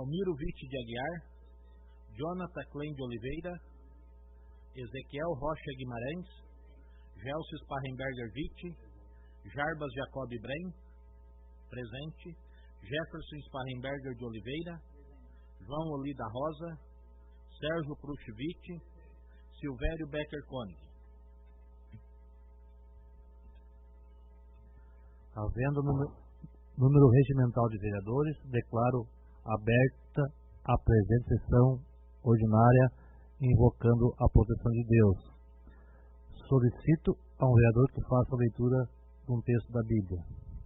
Almiro Vitti de Aguiar, Jonathan Klein de Oliveira, Ezequiel Rocha Guimarães, Gelcio Sparrenberger Vitti, Jarbas Jacob Brem, presente, Jefferson Sparrenberger de Oliveira, João Olida Rosa, Sérgio Pruch Vitti, Silvério Becker Koenig. Havendo número regimental de vereadores, declaro aberta a presente sessão ordinária, invocando a proteção de Deus. Solicito a um vereador que faça a leitura de um texto da Bíblia.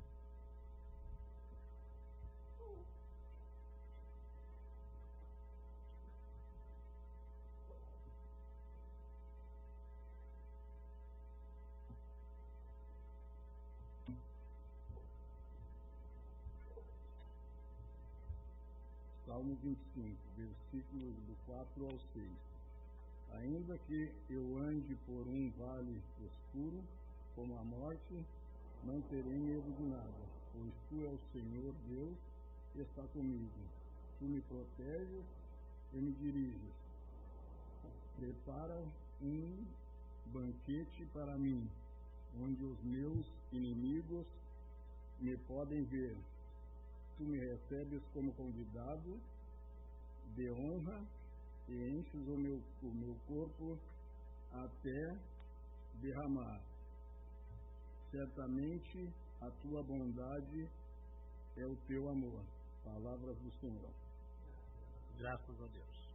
Salmo 25, versículos do 4 ao 6. Ainda que eu ande por um vale escuro, como a morte, não terei medo de nada, pois tu és o Senhor Deus que está comigo. Tu me proteges e me diriges. Prepara um banquete para mim, onde os meus inimigos me podem ver. Tu me recebes como convidado de honra e enches o meu corpo até derramar. Certamente a tua bondade é o teu amor. Palavras do Senhor. Graças a Deus.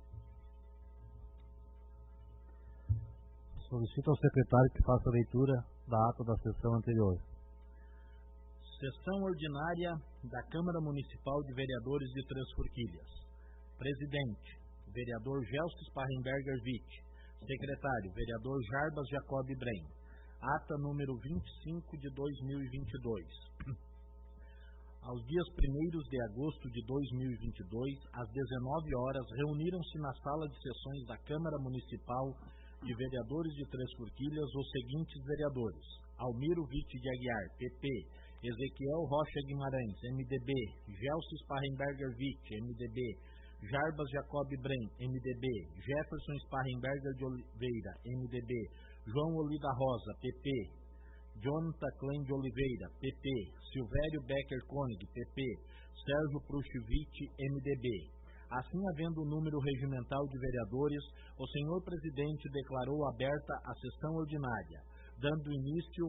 Solicito ao secretário que faça a leitura da ata da sessão anterior. Sessão ordinária da Câmara Municipal de Vereadores de Três Forquilhas. Presidente, vereador Gelcio Sparrenberger Vitti. Secretário, vereador Jarbas Jacob Brem. Ata número 25 de 2022. Aos dias 1º de agosto de 2022, às 19 horas, reuniram-se na sala de sessões da Câmara Municipal de Vereadores de Três Forquilhas os seguintes vereadores: Almiro Vitti de Aguiar, PP, Ezequiel Rocha Guimarães, MDB, Gelcio Sparrenberger Vitti, MDB, Jarbas Jacob Brem, MDB, Jefferson Sparrenberger de Oliveira, MDB, João Olida Rosa, PP, Jonathan Klein de Oliveira, PP, Silvério Becker Koenig, PP, Sérgio Pruch Vitti, MDB. Assim, havendo o número regimental de vereadores, o senhor presidente declarou aberta a sessão ordinária. Dando início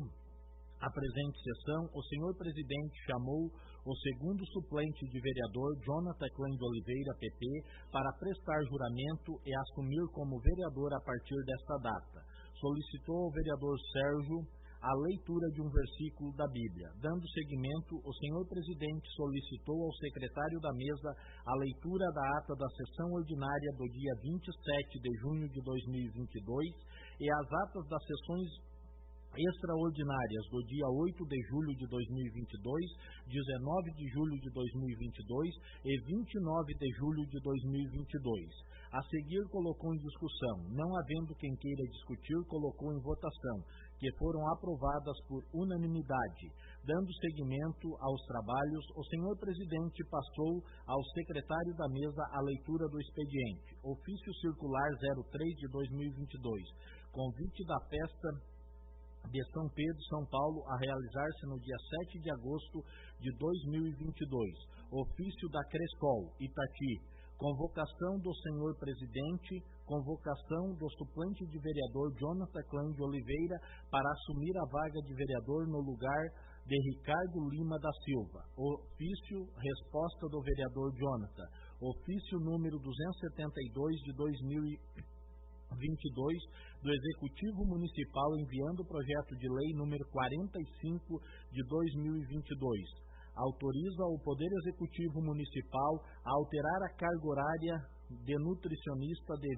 à presente sessão, o senhor presidente chamou o segundo suplente de vereador, Jonathan Klein de Oliveira, PP, para prestar juramento e assumir como vereador a partir desta data. Solicitou ao vereador Sérgio a leitura de um versículo da Bíblia. Dando seguimento, o senhor presidente solicitou ao secretário da mesa a leitura da ata da sessão ordinária do dia 27 de junho de 2022 e as atas das sessões extraordinárias do dia 8 de julho de 2022, 19 de julho de 2022 e 29 de julho de 2022. A seguir, colocou em discussão. Não havendo quem queira discutir, colocou em votação, que foram aprovadas por unanimidade. Dando seguimento aos trabalhos, o senhor presidente passou ao secretário da mesa a leitura do expediente. Ofício Circular 03 de 2022. Convite da festa de São Pedro, São Paulo, a realizar-se no dia 7 de agosto de 2022. Ofício da Crespol, Itati. Convocação do senhor presidente, convocação do suplente de vereador Jonathan Klein de Oliveira para assumir a vaga de vereador no lugar de Ricardo Lima da Silva. Ofício, resposta do vereador Jonathan. Ofício número 272 de 2022 do Executivo Municipal enviando o projeto de lei número 45 de 2022. Autoriza o Poder Executivo Municipal a alterar a carga horária de nutricionista de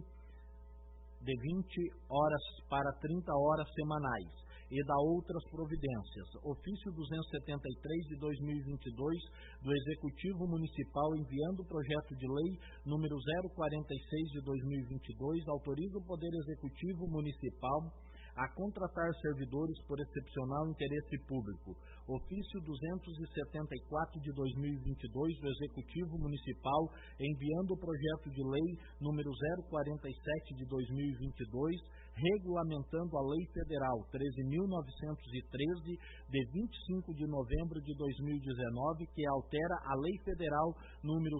20 horas para 30 horas semanais e da outras providências. Ofício 273 de 2022 do Executivo Municipal enviando o projeto de lei número 046 de 2022 autoriza o Poder Executivo Municipal a contratar servidores por excepcional interesse público. Ofício 274 de 2022 do Executivo Municipal, enviando o projeto de lei número 047 de 2022, regulamentando a Lei Federal 13.913, de 25 de novembro de 2019, que altera a Lei Federal número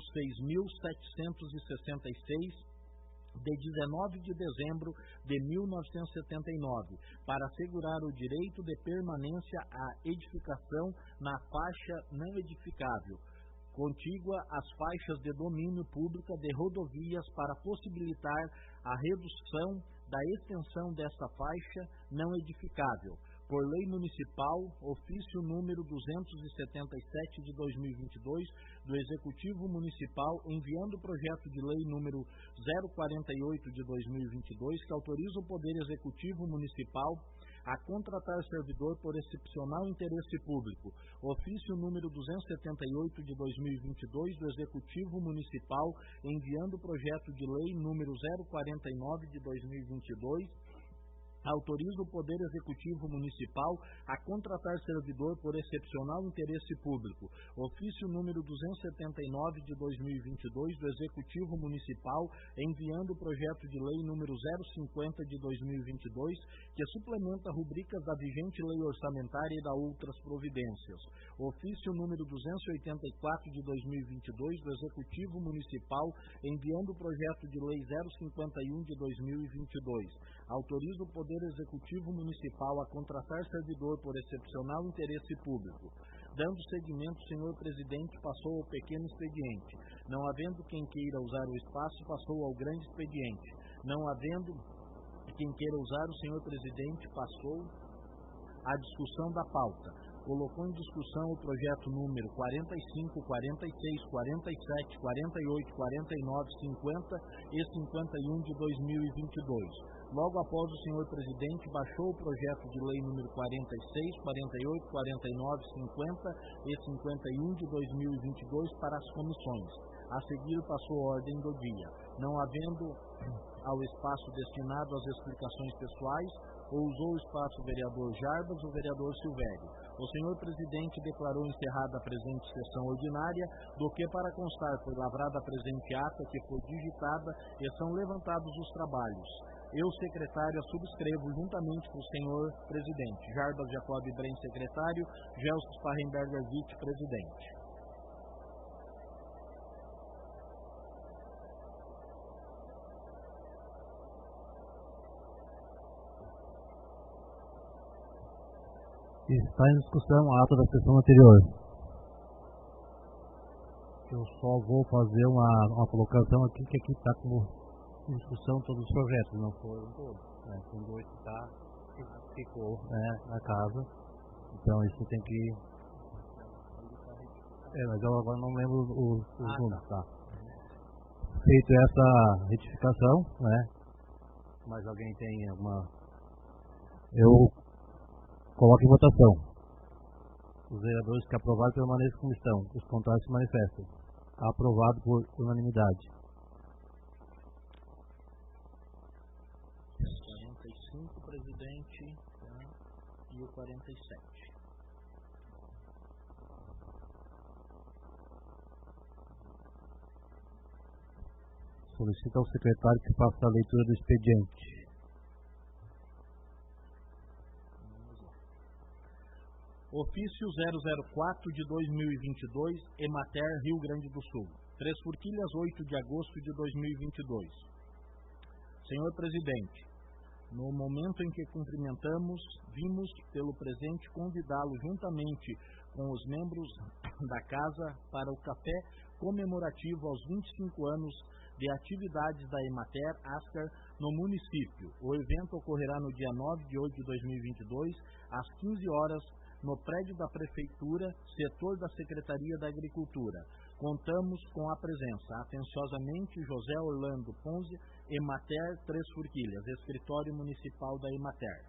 6.766, de 19 de dezembro de 1979, para assegurar o direito de permanência à edificação na faixa não edificável, contígua às faixas de domínio público de rodovias, para possibilitar a redução da extensão desta faixa não edificável. Por lei municipal, ofício número 277 de 2022 do Executivo Municipal, enviando o projeto de lei número 048 de 2022, que autoriza o Poder Executivo Municipal a contratar servidor por excepcional interesse público. Ofício número 278 de 2022 do Executivo Municipal, enviando o projeto de lei número 049 de 2022, autoriza o Poder Executivo Municipal a contratar servidor por excepcional interesse público. Ofício número 279 de 2022 do Executivo Municipal, enviando o projeto de lei número 050 de 2022, que suplementa rubricas da vigente lei orçamentária e da outras providências. Ofício número 284 de 2022 do Executivo Municipal, enviando o projeto de lei 051 de 2022, autoriza o Poder Executivo Municipal a contratar servidor por excepcional interesse público. Dando seguimento, o senhor presidente passou ao pequeno expediente. Não havendo quem queira usar o espaço, passou ao grande expediente. Não havendo quem queira usar, o senhor presidente passou à discussão da pauta. Colocou em discussão o projeto número 45, 46, 47, 48, 49, 50 e 51 de 2022. Logo após, o senhor presidente baixou o projeto de lei número 46, 48, 49, 50 e 51 de 2022 para as comissões. A seguir, passou a ordem do dia. Não havendo ao espaço destinado às explicações pessoais, ou usou o espaço o vereador Jarbas ou o vereador Silvério. O senhor presidente declarou encerrada a presente sessão ordinária, do que para constar foi lavrada a presente ata, que foi digitada, e são levantados os trabalhos. Eu, secretário, a subscrevo juntamente com o senhor presidente. Jarbas Jacob Brem, secretário. Gelson Sparrenberger, vice-presidente. Está em discussão a ata da sessão anterior. Eu só vou fazer uma colocação aqui, que aqui está como discussão todos os projetos, não foram todos. São dois que ficou na casa. Então isso tem que... mas eu agora não lembro os números, tá? Feito essa retificação, mas alguém tem alguma... Eu coloco em votação. Os vereadores que aprovaram permaneçam como estão. Os contrários se manifestem. Aprovado por unanimidade. 45, presidente, e o 47. Solicita ao secretário que faça a leitura do expediente. Ofício 004 de 2022, Emater, Rio Grande do Sul. Três Forquilhas, 8 de agosto de 2022. Senhor presidente, no momento em que cumprimentamos, vimos pelo presente convidá-lo juntamente com os membros da casa para o café comemorativo aos 25 anos de atividades da Emater Ascar no município. O evento ocorrerá no dia 9 de 8 de 2022, às 15 horas, no prédio da Prefeitura, setor da Secretaria da Agricultura. Contamos com a presença, atenciosamente, José Orlando Ponzi, Emater Três Forquilhas, Escritório Municipal da Emater.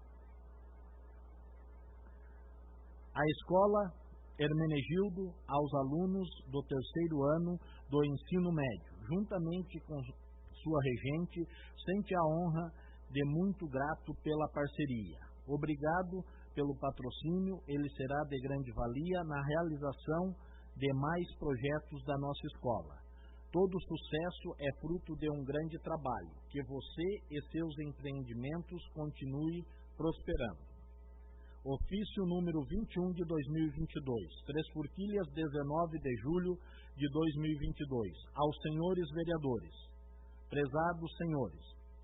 A Escola Hermenegildo, aos alunos do terceiro ano do ensino médio, juntamente com sua regente, sente a honra de muito grato pela parceria. Obrigado pelo patrocínio, ele será de grande valia na realização de mais projetos da nossa escola. Todo sucesso é fruto de um grande trabalho. Que você e seus empreendimentos continue prosperando. Ofício número 21 de 2022, Três Forquilhas, 19 de julho de 2022. Aos senhores vereadores. Prezados senhores,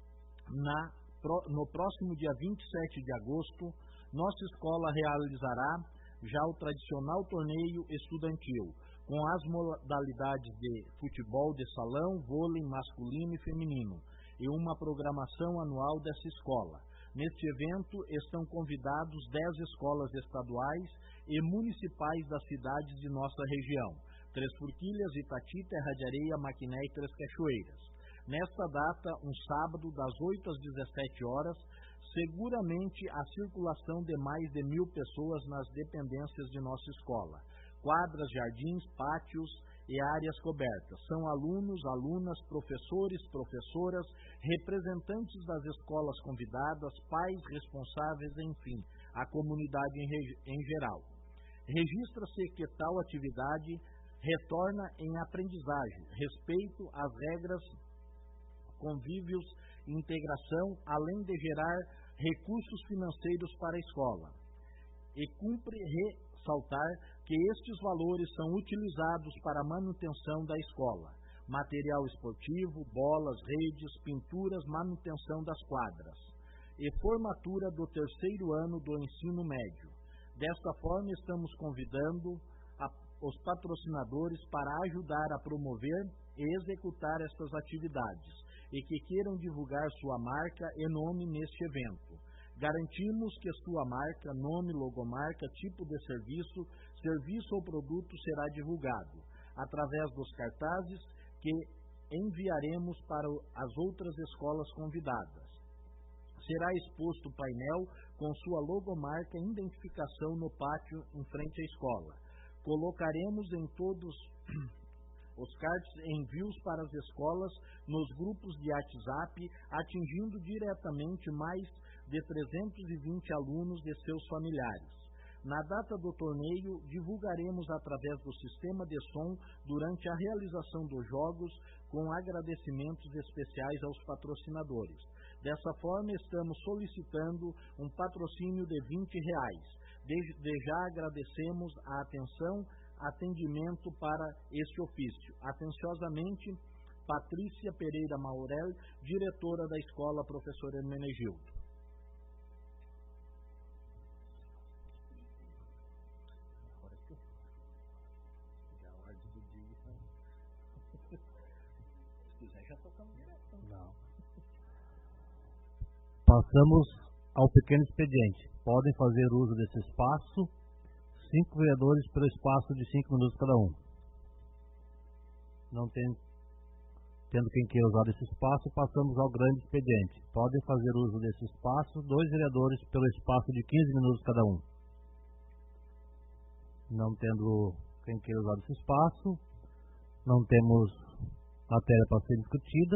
no próximo dia 27 de agosto, nossa escola realizará já o tradicional torneio estudantil, com as modalidades de futebol de salão, vôlei masculino e feminino, e uma programação anual dessa escola. Neste evento estão convidados 10 escolas estaduais e municipais das cidades de nossa região: Três Forquilhas, Itati, Terra de Areia, Maquiné e Três Cachoeiras. Nesta data, um sábado, das 8 às 17 horas, seguramente a circulação de mais de 1.000 pessoas nas dependências de nossa escola. Quadras, jardins, pátios e áreas cobertas. São alunos, alunas, professores, professoras, representantes das escolas convidadas, pais responsáveis, enfim, a comunidade em geral. Registra-se que tal atividade retorna em aprendizagem, respeito às regras, convívios, integração, além de gerar recursos financeiros para a escola. E cumpre ressaltar que estes valores são utilizados para a manutenção da escola: material esportivo, bolas, redes, pinturas, manutenção das quadras e formatura do terceiro ano do ensino médio. Desta forma, estamos convidando os patrocinadores para ajudar a promover e executar estas atividades e que queiram divulgar sua marca e nome neste evento. Garantimos que sua marca, nome, logomarca, tipo de serviço ou produto será divulgado através dos cartazes que enviaremos para as outras escolas convidadas. Será exposto o painel com sua logomarca e identificação no pátio em frente à escola. Colocaremos em todos os cards envios para as escolas nos grupos de WhatsApp, atingindo diretamente mais de 320 alunos e seus familiares. Na data do torneio, divulgaremos através do sistema de som durante a realização dos jogos, com agradecimentos especiais aos patrocinadores. Dessa forma, estamos solicitando um patrocínio de R$20. Desde já agradecemos a atendimento para este ofício. Atenciosamente, Patrícia Pereira Maurel, diretora da escola, professora Hermenegildo. Passamos ao pequeno expediente. Podem fazer uso desse espaço 5 vereadores pelo espaço de 5 minutos cada um. Não tendo quem queira usar esse espaço, passamos ao grande expediente. Podem fazer uso desse espaço 2 vereadores pelo espaço de 15 minutos cada um. Não tendo quem queira usar esse espaço, não temos matéria para ser discutida.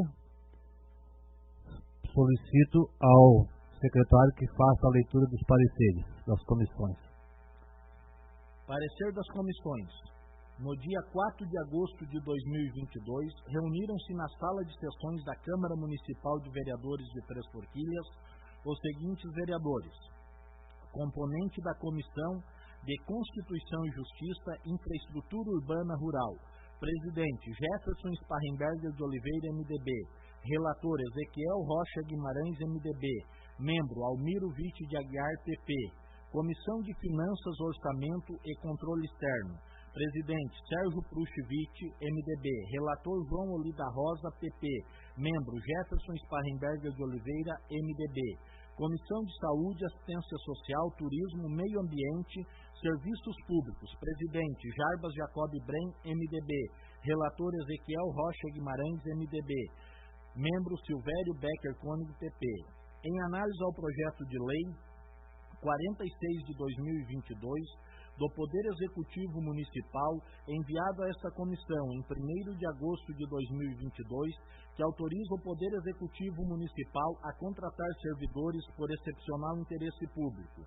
Solicito ao secretário que faça a leitura dos pareceres das comissões. Parecer das comissões. No dia 4 de agosto de 2022, reuniram-se na sala de sessões da Câmara Municipal de Vereadores de Três Forquilhas os seguintes vereadores: componente da Comissão de Constituição e Justiça, Infraestrutura Urbana Rural, presidente Jefferson Sparrenberger de Oliveira, MDB, relator Ezequiel Rocha Guimarães, MDB, membro Almiro Vitti de Aguiar, PP, Comissão de Finanças, Orçamento e Controle Externo, presidente Sérgio Pruchivich, MDB, relator João Olida Rosa, PP, membro Jefferson Sparrenberger de Oliveira, MDB, Comissão de Saúde, Assistência Social, Turismo, Meio Ambiente, Serviços Públicos, presidente Jarbas Jacob Brem, MDB, relator Ezequiel Rocha Guimarães, MDB, membro Silvério Becker Koenig, PP. Em análise ao projeto de lei 46 de 2022 do Poder Executivo Municipal, enviado a esta comissão em 1º de agosto de 2022, que autoriza o Poder Executivo Municipal a contratar servidores por excepcional interesse público,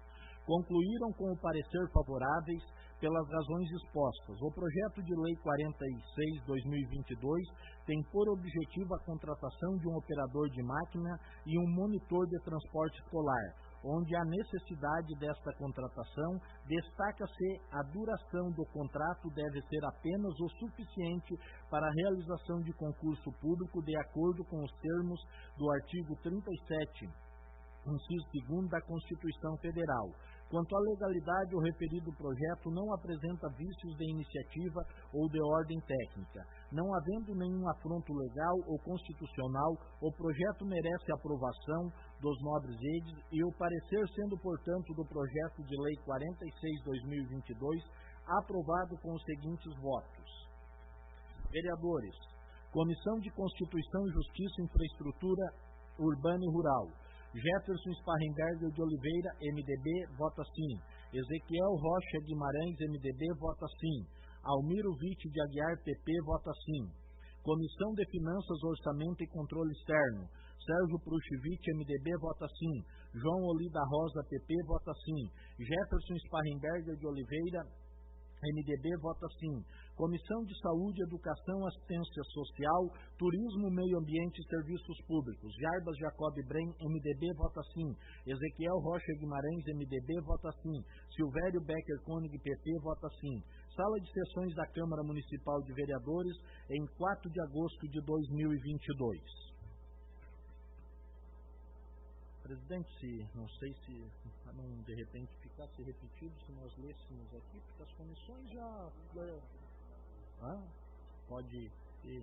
concluíram com o parecer favoráveis pelas razões expostas. O projeto de lei 46/2022 tem por objetivo a contratação de um operador de máquina e um monitor de transporte escolar, onde a necessidade desta contratação destaca-se a duração do contrato deve ser apenas o suficiente para a realização de concurso público de acordo com os termos do artigo 37, inciso 2º da Constituição Federal. Quanto à legalidade, o referido projeto não apresenta vícios de iniciativa ou de ordem técnica. Não havendo nenhum afronto legal ou constitucional, o projeto merece aprovação dos nobres edis e o parecer sendo, portanto, do projeto de lei 46/2022 aprovado com os seguintes votos. Vereadores, Comissão de Constituição e Justiça, Infraestrutura Urbana e Rural. Jefferson Sparrenberger de Oliveira, MDB, vota sim. Ezequiel Rocha Guimarães, MDB, vota sim. Almiro Vitti de Aguiar, PP, vota sim. Comissão de Finanças, Orçamento e Controle Externo. Sérgio Pruchivich, MDB, vota sim. João Oli da Rosa, PP, vota sim. Jefferson Sparrenberger de Oliveira, MDB, vota sim. Comissão de Saúde, Educação, Assistência Social, Turismo, Meio Ambiente e Serviços Públicos. Jarbas Jacob Brem, MDB, vota sim. Ezequiel Rocha Guimarães, MDB, vota sim. Silvério Becker Koenig, PP, vota sim. Sala de Sessões da Câmara Municipal de Vereadores, em 4 de agosto de 2022. Presidente, não sei se não de repente ficasse repetido se nós lêssemos aqui, porque as comissões já pode ser.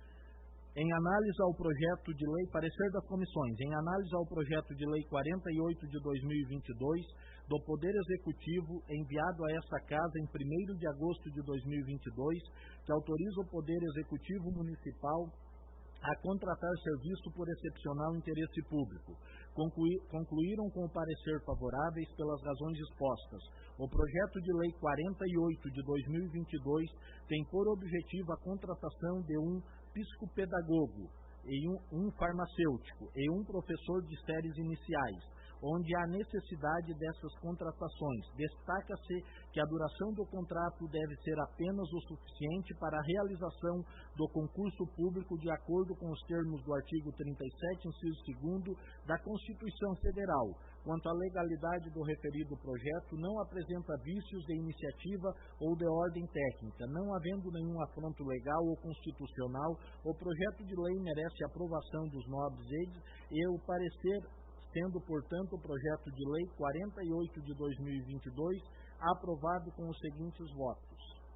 Em análise ao projeto de lei, parecer das comissões, em análise ao projeto de lei 48 de 2022 do Poder Executivo, enviado a esta Casa em 1º de agosto de 2022, que autoriza o Poder Executivo Municipal a contratar serviço por excepcional interesse público. Concluíram com o parecer favoráveis pelas razões expostas. O projeto de lei 48 de 2022 tem por objetivo a contratação de um psicopedagogo, e um farmacêutico e um professor de séries iniciais, onde há necessidade dessas contratações. Destaca-se que a duração do contrato deve ser apenas o suficiente para a realização do concurso público de acordo com os termos do artigo 37, inciso 2º da Constituição Federal. Quanto à legalidade do referido projeto, não apresenta vícios de iniciativa ou de ordem técnica. Não havendo nenhum afronto legal ou constitucional, o projeto de lei merece aprovação dos nobres edis e o parecer, sendo, portanto, o projeto de lei 48 de 2022 aprovado com os seguintes votos.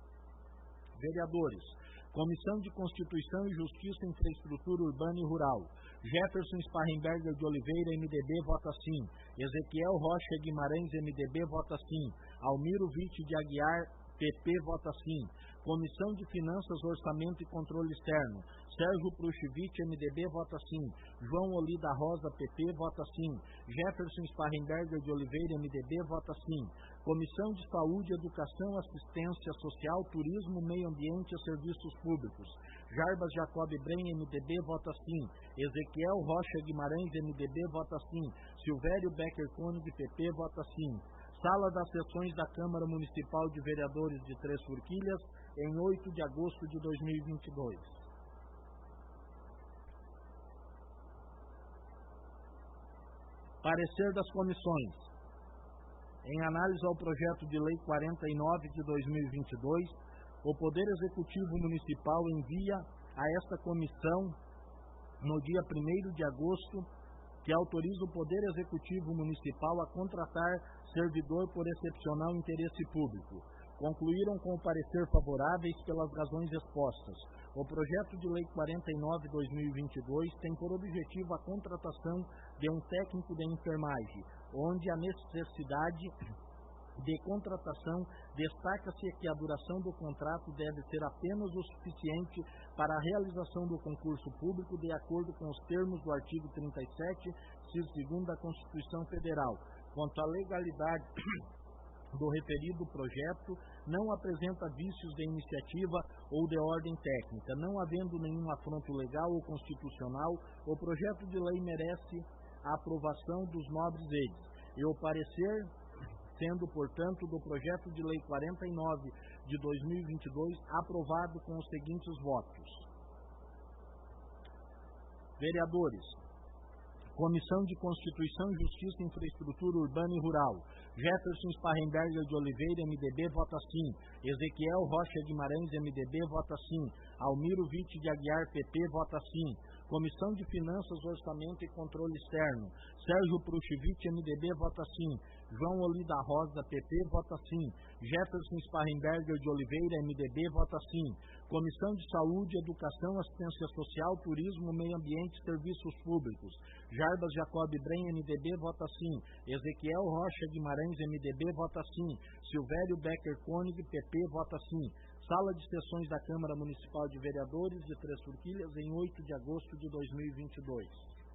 Vereadores, Comissão de Constituição e Justiça, Infraestrutura Urbana e Rural. Jefferson Sparrenberger de Oliveira, MDB, vota sim. Ezequiel Rocha Guimarães, MDB, vota sim. Almiro Vitti de Aguiar, PP, vota sim. Comissão de Finanças, Orçamento e Controle Externo. Sérgio Pruchivich, MDB, vota sim. João Oli da Rosa, PP, vota sim. Jefferson Sparrenberger de Oliveira, MDB, vota sim. Comissão de Saúde, Educação, Assistência Social, Turismo, Meio Ambiente e Serviços Públicos. Jarbas Jacob Brem, MDB, vota sim. Ezequiel Rocha Guimarães, MDB, vota sim. Silvério Becker Koenig, PP, vota sim. Sala das Sessões da Câmara Municipal de Vereadores de Três Forquilhas, em 8 de agosto de 2022. Parecer das comissões. Em análise ao projeto de lei 49 de 2022, o Poder Executivo Municipal envia a esta comissão, no dia 1º de agosto, que autoriza o Poder Executivo Municipal a contratar servidor por excepcional interesse público. Concluíram com o parecer favoráveis pelas razões expostas. O projeto de lei 49/2022 tem por objetivo a contratação de um técnico de enfermagem, onde a necessidade de contratação destaca-se que a duração do contrato deve ser apenas o suficiente para a realização do concurso público de acordo com os termos do artigo 37, inciso 2º da Constituição Federal. Quanto à legalidade do referido projeto, não apresenta vícios de iniciativa ou de ordem técnica. Não havendo nenhum afronto legal ou constitucional, o projeto de lei merece a aprovação dos nobres edis e o parecer sendo, portanto, do projeto de lei 49 de 2022 aprovado com os seguintes votos. Vereadores: Comissão de Constituição, Justiça, Infraestrutura Urbana e Rural, Jefferson Sparrenberger de Oliveira, MDB, vota sim. Ezequiel Rocha Guimarães, MDB, vota sim. Almiro Vitti de Aguiar, PP, vota sim. Comissão de Finanças, Orçamento e Controle Externo, Sérgio Pruchivich, MDB, vota sim. João Olida Rosa, PP, vota sim. Jefferson Sparrenberger de Oliveira, MDB, vota sim. Comissão de Saúde, Educação, Assistência Social, Turismo, Meio Ambiente e Serviços Públicos, Jarbas Jacob Brem, MDB, vota sim. Ezequiel Rocha Guimarães, MDB, vota sim. Silvério Becker Koenig, PP, vota sim. Sala de Sessões da Câmara Municipal de Vereadores de Três Forquilhas, em 8 de agosto de 2022.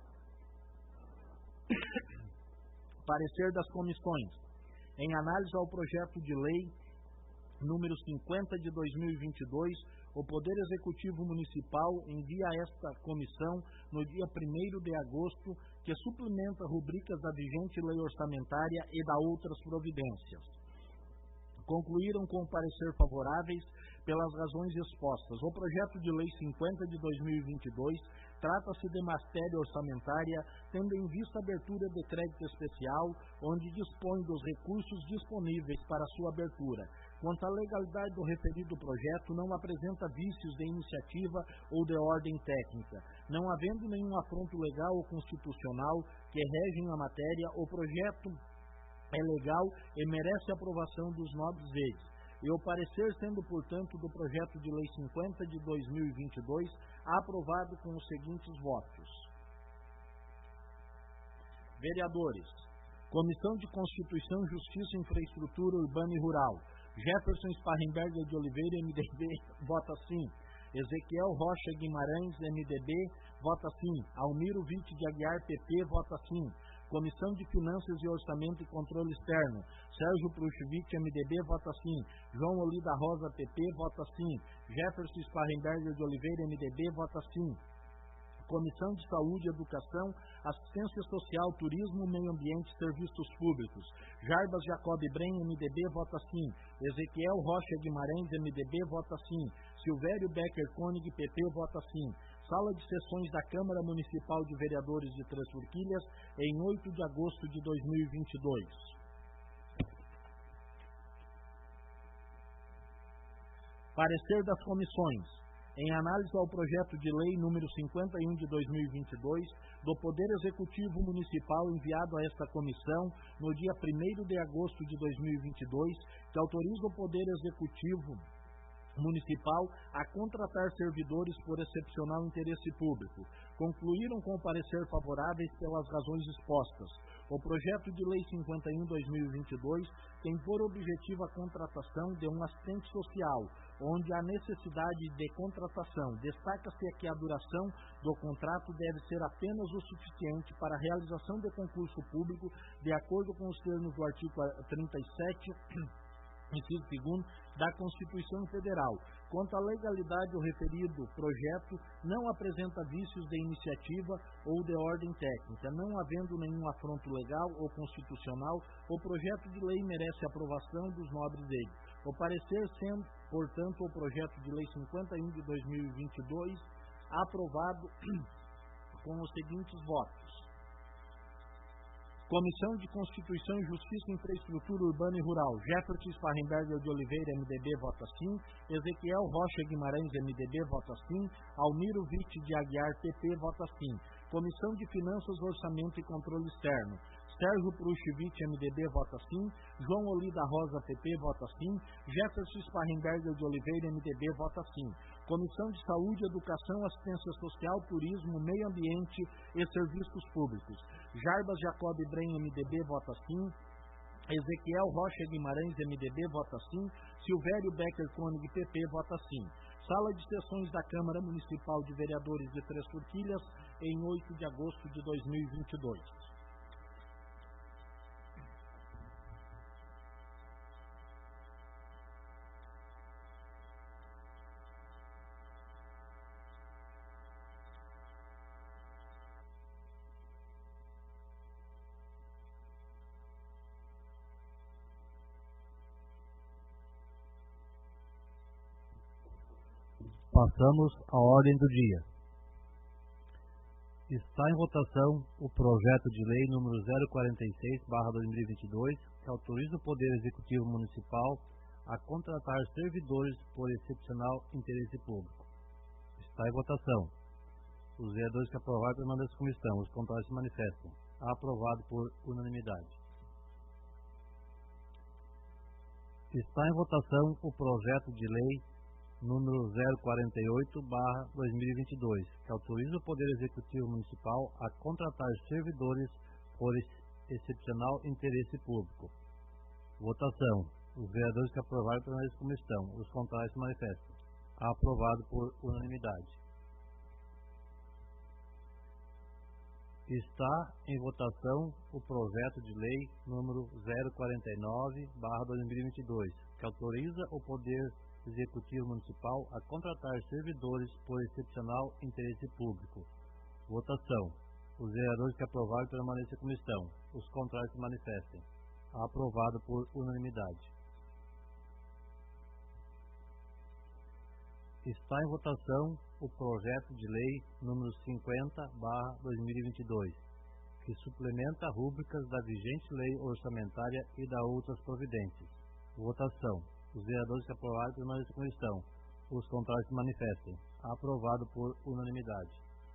Parecer das comissões. Em análise ao projeto de lei número 50 de 2022, o Poder Executivo Municipal envia a esta comissão, no dia 1º de agosto, que suplementa rubricas da vigente lei orçamentária e da outras providências. Concluíram com parecer favoráveis pelas razões expostas. O projeto de lei 50 de 2022 trata-se de matéria orçamentária, tendo em vista a abertura de crédito especial, onde dispõe dos recursos disponíveis para sua abertura. Quanto à legalidade do referido projeto, não apresenta vícios de iniciativa ou de ordem técnica. Não havendo nenhum afronto legal ou constitucional que regem a matéria, o projeto é legal e merece aprovação dos nobres eles. E o parecer sendo, portanto, do projeto de lei 50 de 2022, aprovado com os seguintes votos. Vereadores: Comissão de Constituição, Justiça, Infraestrutura Urbana e Rural, Jefferson Sparrenberger de Oliveira, MDB, vota sim. Ezequiel Rocha Guimarães, MDB, vota sim. Almiro Vitti de Aguiar, PP, vota sim. Comissão de Finanças e Orçamento e Controle Externo, Sérgio Pruchivich, MDB, vota sim. João Olida Rosa, PP, vota sim. Jefferson Sparrenberger de Oliveira, MDB, vota sim. Comissão de Saúde, Educação, Assistência Social, Turismo, Meio Ambiente e Serviços Públicos, Jarbas Jacob Brem, MDB, vota sim. Ezequiel Rocha Guimarães, MDB, vota sim. Silvério Becker Koenig, PP, vota sim. Sala de Sessões da Câmara Municipal de Vereadores de Três Forquilhas, em 8 de agosto de 2022. Parecer das comissões. Em análise ao projeto de lei número 51 de 2022, do Poder Executivo Municipal enviado a esta comissão no dia 1º de agosto de 2022, que autoriza o Poder Executivo Municipal a contratar servidores por excepcional interesse público. Concluíram com parecer favoráveis pelas razões expostas. O projeto de lei 51/2022 tem por objetivo a contratação de um assistente social, onde há necessidade de contratação. Destaca-se que a duração do contrato deve ser apenas o suficiente para a realização de concurso público, de acordo com os termos do artigo 37, inciso 2º, da Constituição Federal. Quanto à legalidade do referido projeto, não apresenta vícios de iniciativa ou de ordem técnica. Não havendo nenhum afronto legal ou constitucional, o projeto de lei merece aprovação dos nobres eles. O parecer sendo, portanto, o projeto de lei 51 de 2022 aprovado com os seguintes votos. Comissão de Constituição, Justiça, Infraestrutura Urbana e Rural, Jefferson Sparrenberger de Oliveira, MDB, vota sim. Ezequiel Rocha Guimarães, MDB, vota sim. Almiro Vitti de Aguiar, PP, vota sim. Comissão de Finanças, Orçamento e Controle Externo, Sérgio Pruchivich, MDB, vota sim. João Olida Rosa, PP, vota sim. Jefferson Sparrenberger de Oliveira, MDB, vota sim. Comissão de Saúde, Educação, Assistência Social, Turismo, Meio Ambiente e Serviços Públicos, Jarbas Jacob Brem, MDB, vota sim. Ezequiel Rocha Guimarães, MDB, vota sim. Silvério Becker Koenig, PP, vota sim. Sala de Sessões da Câmara Municipal de Vereadores de Três Forquilhas, em 8 de agosto de 2022. Passamos à ordem do dia. Está em votação o projeto de lei número 046/2022, que autoriza o Poder Executivo Municipal a contratar servidores por excepcional interesse público. Está em votação. Os vereadores que aprovaram permanecem como estão. Os contrários se manifestam. Aprovado por unanimidade. Está em votação o projeto de lei número 048/2022, que autoriza o Poder Executivo Municipal a contratar servidores por excepcional interesse público. Votação. Os vereadores que aprovaram permanecem como estão. Os contrários se manifestam. Aprovado por unanimidade. Está em votação o projeto de lei número 049/2022, que autoriza o Poder Executivo Municipal a contratar servidores por excepcional interesse público. Votação. Os vereadores que aprovaram permanecem como estão. Os contrários se manifestem. Aprovado por unanimidade. Está em votação o projeto de lei número 50/2022, que suplementa rúbricas da vigente lei orçamentária e da outras providências. Votação. Os vereadores que aprovaram permanecem como estão. Os contrários se manifestem. Aprovado por unanimidade.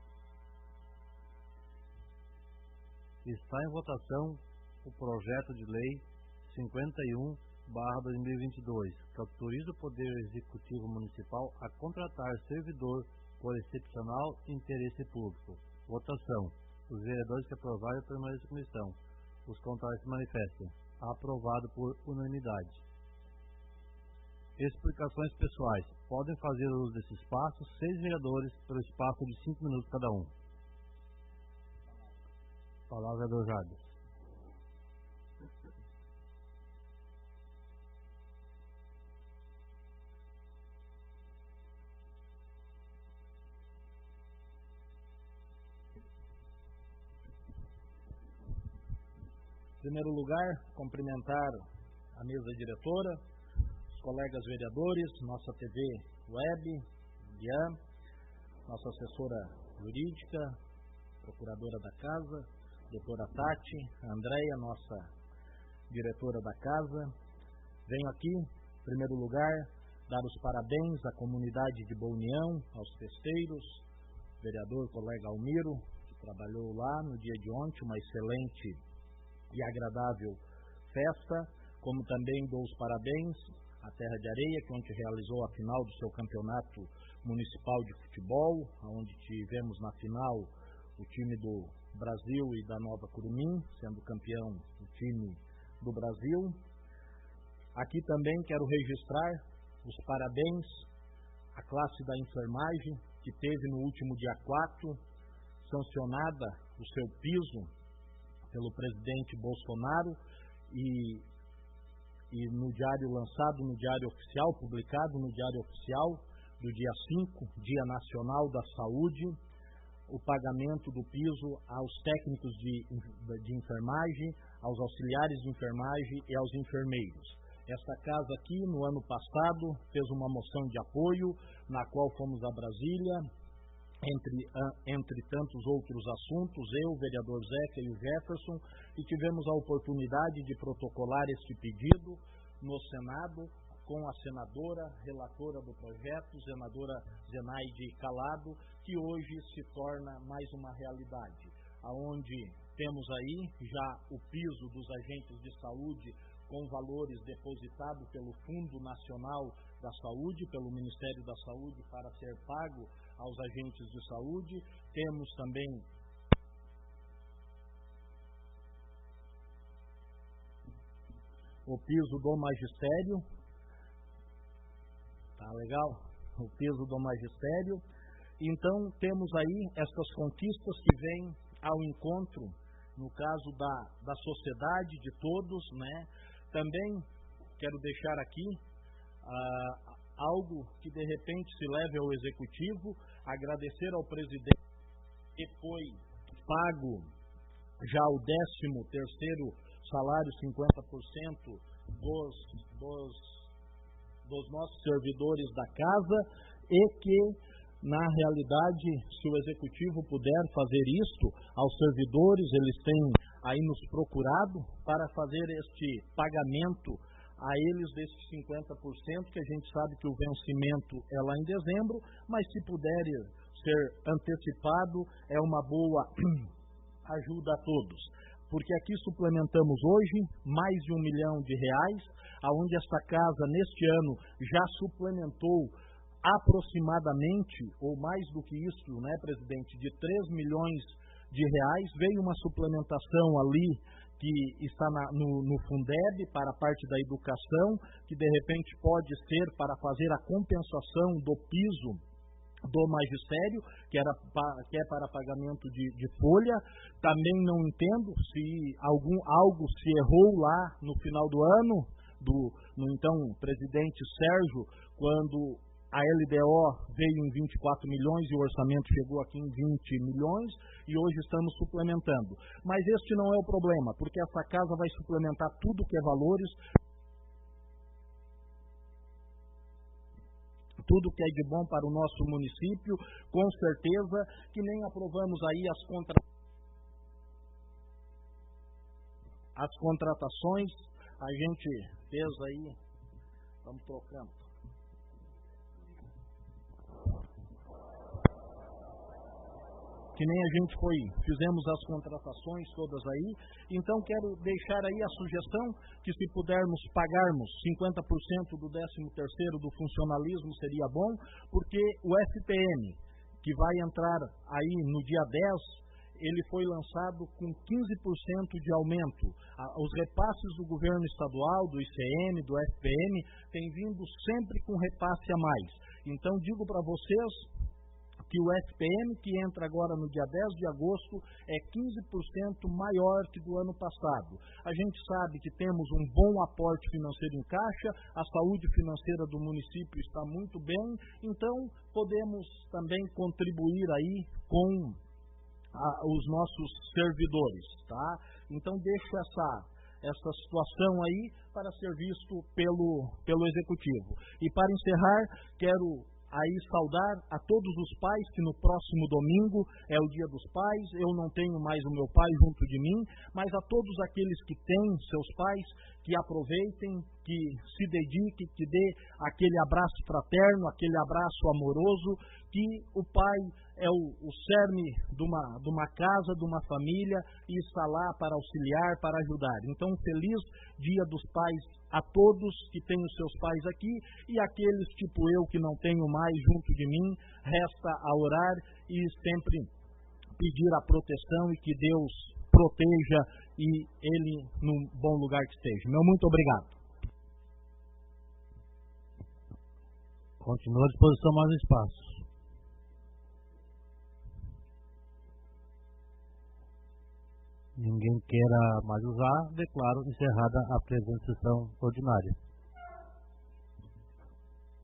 Está em votação o projeto de lei 51/2022, que autoriza o Poder Executivo Municipal a contratar servidor por excepcional interesse público. Votação. Os vereadores que aprovaram permanecem como estão. Os contrários se manifestem. Aprovado por unanimidade. Explicações pessoais. Podem fazer uso desse espaço 6 vereadores pelo espaço de 5 minutos cada um. Palavra do Jardim. Em primeiro lugar, cumprimentar a mesa diretora, os colegas vereadores, nossa TV Web, Guian, nossa assessora jurídica, procuradora da casa, doutora Tati, a Andréia, nossa diretora da casa. Venho aqui, em primeiro lugar, dar os parabéns à comunidade de Boa União, aos festeiros, vereador colega Almiro, que trabalhou lá no dia de ontem, uma excelente e agradável festa, como também dou os parabéns à Terra de Areia, que ontem realizou a final do seu campeonato municipal de futebol, onde tivemos na final o time do Brasil e da Nova Curumim, sendo campeão o time do Brasil. Aqui também quero registrar os parabéns à classe da enfermagem, que teve no último dia 4, sancionada o seu piso pelo presidente Bolsonaro e no diário lançado, no diário oficial, publicado no diário oficial do dia 5, Dia Nacional da Saúde, o pagamento do piso aos técnicos de enfermagem, aos auxiliares de enfermagem e aos enfermeiros. Esta casa aqui, no ano passado, fez uma moção de apoio, na qual fomos a Brasília, entre tantos outros assuntos, eu, o vereador Zeca e o Jefferson, e tivemos a oportunidade de protocolar este pedido no Senado com a senadora, relatora do projeto, senadora Zenaide Calado, que hoje se torna mais uma realidade, aonde temos aí já o piso dos agentes de saúde com valores depositados pelo Fundo Nacional da Saúde, pelo Ministério da Saúde, para ser pago aos agentes de saúde. Temos também o piso do magistério, tá legal? O piso do magistério. Então, temos aí essas conquistas que vêm ao encontro, no caso da sociedade, de todos, né? Também quero deixar aqui algo que de repente se leve ao executivo, agradecer ao presidente que foi pago já o 13º salário, 50% dos nossos servidores da casa, e que, na realidade, se o Executivo puder fazer isto aos servidores, eles têm aí nos procurado para fazer este pagamento a eles desses 50%, que a gente sabe que o vencimento é lá em dezembro, mas se puder ser antecipado, é uma boa ajuda a todos. Porque aqui suplementamos hoje mais de R$1 milhão, aonde esta casa, neste ano, já suplementou aproximadamente, ou mais do que isso, né, presidente, de R$3 milhões. Veio uma suplementação ali que está no Fundeb para a parte da educação, que de repente pode ser para fazer a compensação do piso do magistério, que é para pagamento de folha. Também não entendo se algo se errou lá no final do ano, no então presidente Sérgio, quando a LDO veio em 24 milhões e o orçamento chegou aqui em 20 milhões e hoje estamos suplementando. Mas este não é o problema, porque essa casa vai suplementar tudo que é valores, tudo que é de bom para o nosso município, com certeza, que nem aprovamos aí as contratações, a gente fez aí, vamos trocando. Que nem a gente fizemos as contratações todas aí, então quero deixar aí a sugestão que se pudermos pagarmos 50% do 13º do funcionalismo seria bom, porque o FPM, que vai entrar aí no dia 10, ele foi lançado com 15% de aumento. Os repasses do governo estadual, do ICM, do FPM, têm vindo sempre com repasse a mais. Então digo para vocês que o FPM, que entra agora no dia 10 de agosto, é 15% maior que do ano passado. A gente sabe que temos um bom aporte financeiro em caixa, a saúde financeira do município está muito bem, então podemos também contribuir aí com os nossos servidores, tá? Então deixo essa situação aí para ser visto pelo Executivo. E para encerrar, quero aí saudar a todos os pais que no próximo domingo é o Dia dos Pais. Eu não tenho mais o meu pai junto de mim, mas a todos aqueles que têm seus pais, que aproveitem, que se dediquem, que dê aquele abraço fraterno, aquele abraço amoroso, que o pai é o cerne de uma casa, de uma família, e está lá para auxiliar, para ajudar. Então, feliz Dia dos Pais a todos que têm os seus pais aqui, e aqueles tipo eu que não tenho mais junto de mim, resta a orar e sempre pedir a proteção e que Deus proteja e ele num bom lugar que esteja. Meu muito obrigado. Continua à disposição mais espaço. Ninguém queira mais usar, declaro encerrada a presente sessão ordinária.